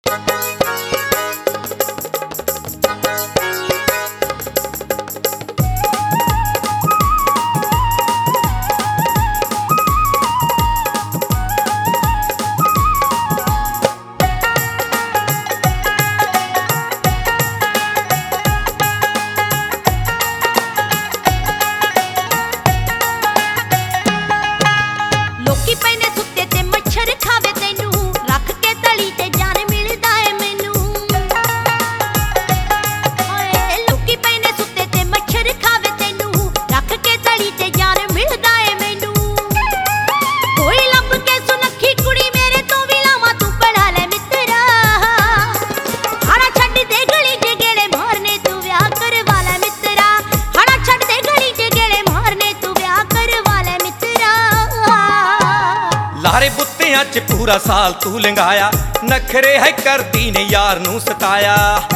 लारे बुत्तियां च पूरा साल तू लंघाया, नखरे है करदी ने यार नू सताया।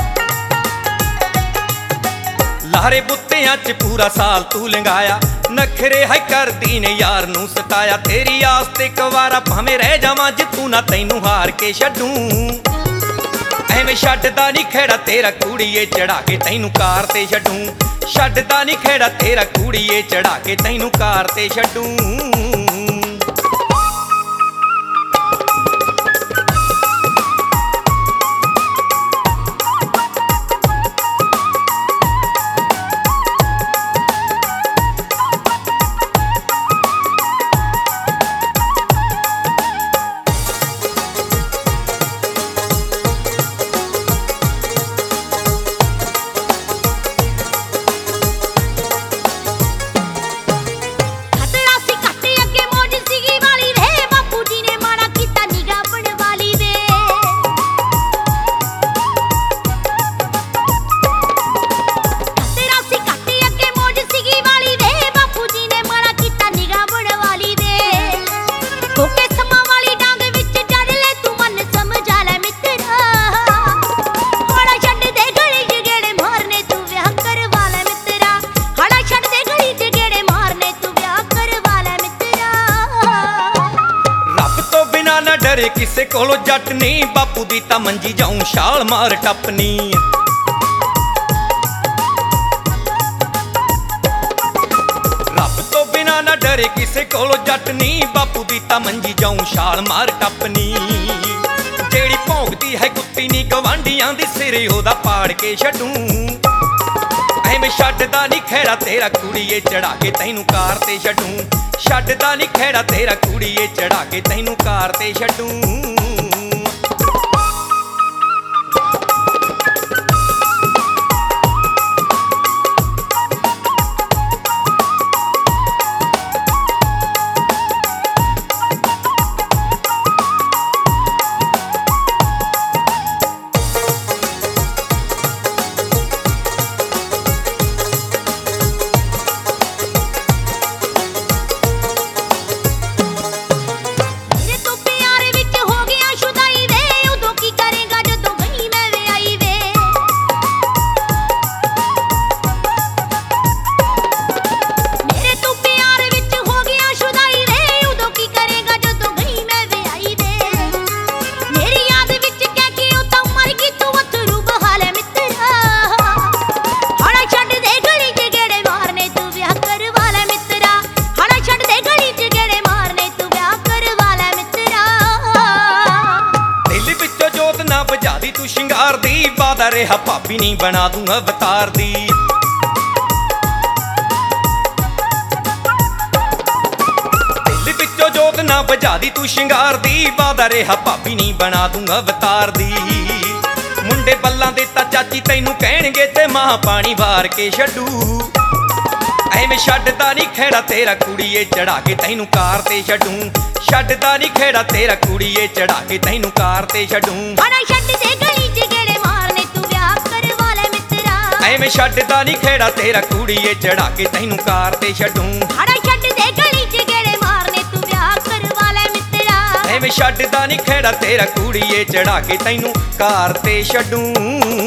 लारे बुत्तियां च पूरा साल तू लंघाया, नखरे है करदी ने यार नू सताया। तेरी आस ते कवारा भावें रह जावां जित्तू ना तैनू हार के छड्डूं। एवें छड्डदा नी खेड़ा तेरा कूड़ीए चढ़ा के तैनू कार ते छड्डूं। छड्डदा नी खेड़ा तेरा कूड़ीए चढ़ा के तैनू कार ते छड्डूं। डरे किसे कोलो जट नी, बापू दी तां मंजी जाऊं छाल मार टपनी। रब तो बिना ना डरे किसे कोलो जट नी, बापू दी तां मंजी जाऊं छाल मार टपनी। जेड़ी भौंकदी है कुत्ती नी गवांढियां दी सिरे ओदा पाड़ के छड्डूं। एवें छड्डदा नी खेड़ा तेरा कुड़ीए चढ़ा के तैनू कार ते छड्डूं। छड्डदा नी खेड़ा तेरा कूड़ीए चढ़ा के तैनू कार ते छड्डूं। तू शिंगार दी वादा रहा भाभी नी बना दूं अवतार दी। दिल विचों जोत ना बुझा दी तू शिंगार दी, वादा रहा भाभी नी बना दूं अवतार दी। मुंडे बल्लां दे तां चाची तैनू कहणगे ते मां पानी वार के छड्डू। एवें छड्डदा नी खेड़ा तेरा कुड़ीए चढ़ा के तैनू कार ते छड्डूं। छड्डदा नी खेड़ा तेरा कुड़ीए चढ़ा के तैनू कार ते छड्डूं। एवें छड्डदा नी खेड़ा तेरा कूड़ीए चढ़ा के तैनू कार ते छड्डूं। एवें छड्डदा नी खेड़ा तेरा कूड़ीए चढ़ा के तैनू कार ते छड्डूं।